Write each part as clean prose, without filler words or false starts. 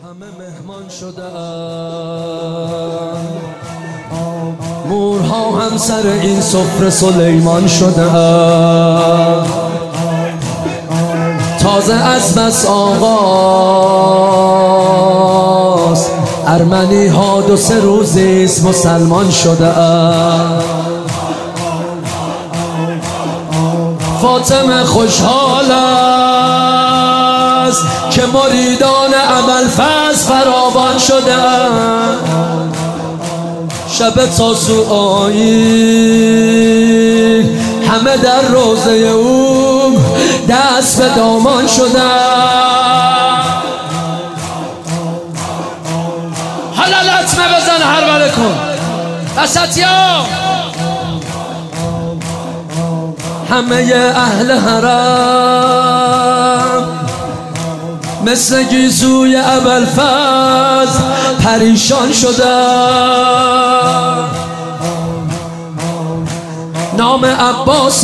همه مهمان شدن، مورها هم سر این سفره سلیمان شدن. تازه از بس آغاز ارمنی ها 2-3 روزیست مسلمان شدن. فاطمه خوشحال است که مریدان ابوالفضل فراوان شدن. شب تاسوعایی همه در روضه او دست به دامان شدن. حالا لطمه بزن هربله کن وسطیا. همه اهل حرم مثل گیزوی ابوالفضل پریشان شدن. نام عباس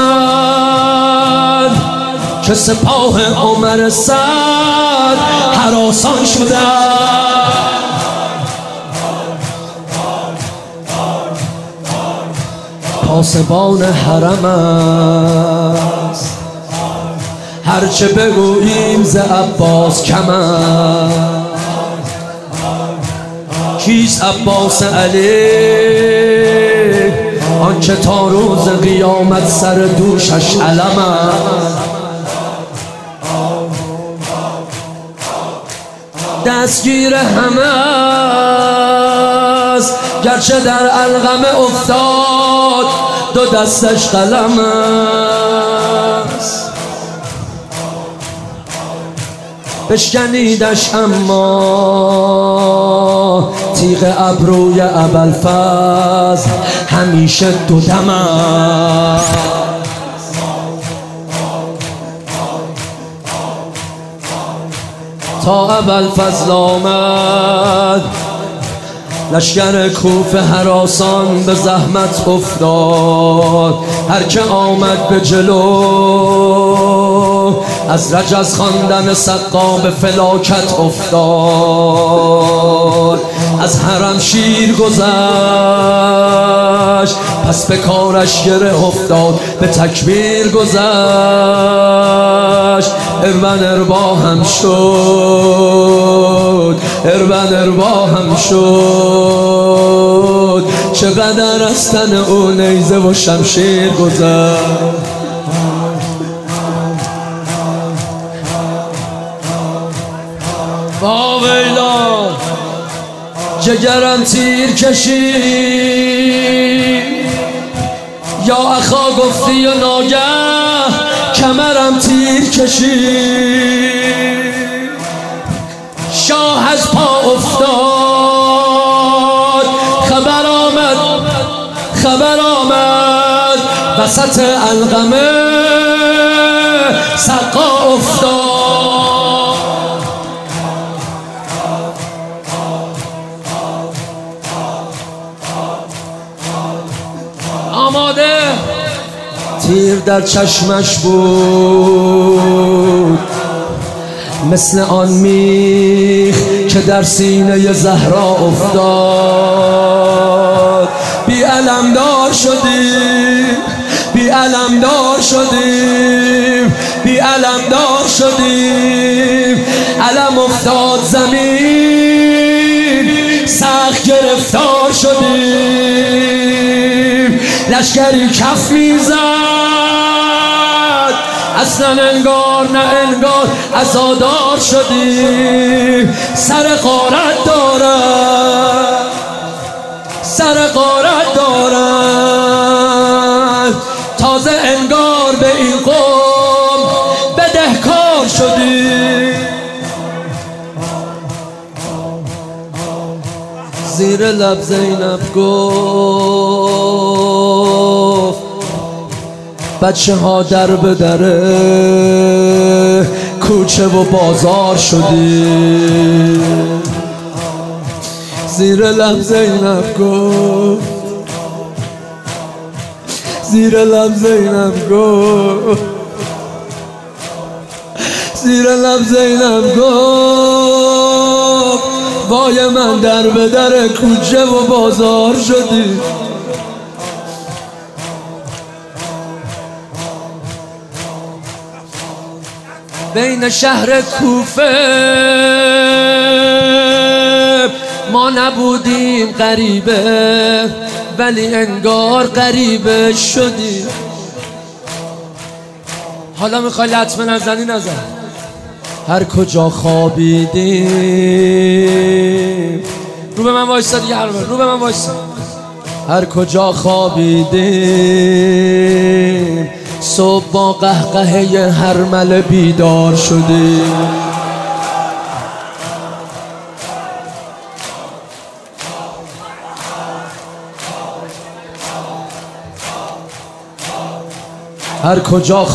آمد که سپاه عمر سعد هراسان شدن. پاسبان حرم است هرچه بگوییم ز عباس کم است. کیست عباس علی آنچه تا روز قیامت سر دوشش علم است. دستگیر همه است گرچه در علقمه افتاد 2 دستش قلم است. بشکنیدش اما تیغ ابروی ابوالفضل همیشه 2 دم است. تا ابوالفضل آمد لشکر کوفه هراسان به زحمت افتاد. هر که آمد به جلو از رجز خواندن سقا به فلاکت افتاد. از حرم شیر گذشت پس به کارش گره افتاد. به تکبیر گذشت اربن اربا هم شد، اربن اربا هم شد. چقدر از تن او نیزه و شمشیر گذشت. با ویلا جگرم تیر کشید یا اخا گفتی و ناگه کمرم تیر کشید. شاه از پا افتاد خبر آمد وسط علقمه سقا افتاد. آماده تیر در چشمش بود مثل آن میخ که در سینه زهرا افتاد. بی علمدار شدیم، بی علمدار شدیم، بی علمدار شدیم. علم افتاد زمین سخت گرفتار شدیم. لشکری کف میزد اصلا انگار نه انگار عزادار شدیم. سر غارت دارد، سر غارت دارد. تازه انگار به این قوم بدهکار شدیم. زیر لب زینب گفت بچه ها در به دره کوچه و بازار شدیم. زیر لب زینب گفت، زیر لب زینب گفت، زیر لب زینب گفت پای من در به در کوچه و بازار شدی. بین شهر کوفه ما نبودیم غریبه، ولی انگار غریبه شدی. حالا میخوای لطمه نزنی نزن. هر کجا خوابیدیم، رو به من وایسا دیگه، رو به من وایسا. هر کجا خوابیدیم صبح با قهقهه هرمله بیدار شدیم. هر کجا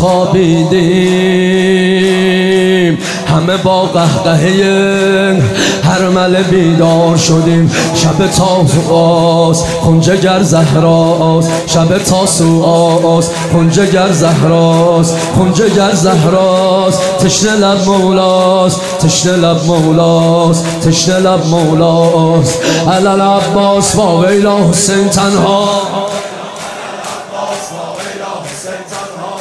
خوابیدیم همه با قهقهه هرمله بیدار شدیم. شب تاسوعاست خنجه گر زهراست، شب تاسوعاست خنجه گر زهراست، خنجه گر زهراست. تشنه لب مولاست، تشنه لب مولاست، تشنه لب مولاست. علل عباس با ویلا حسین تنها،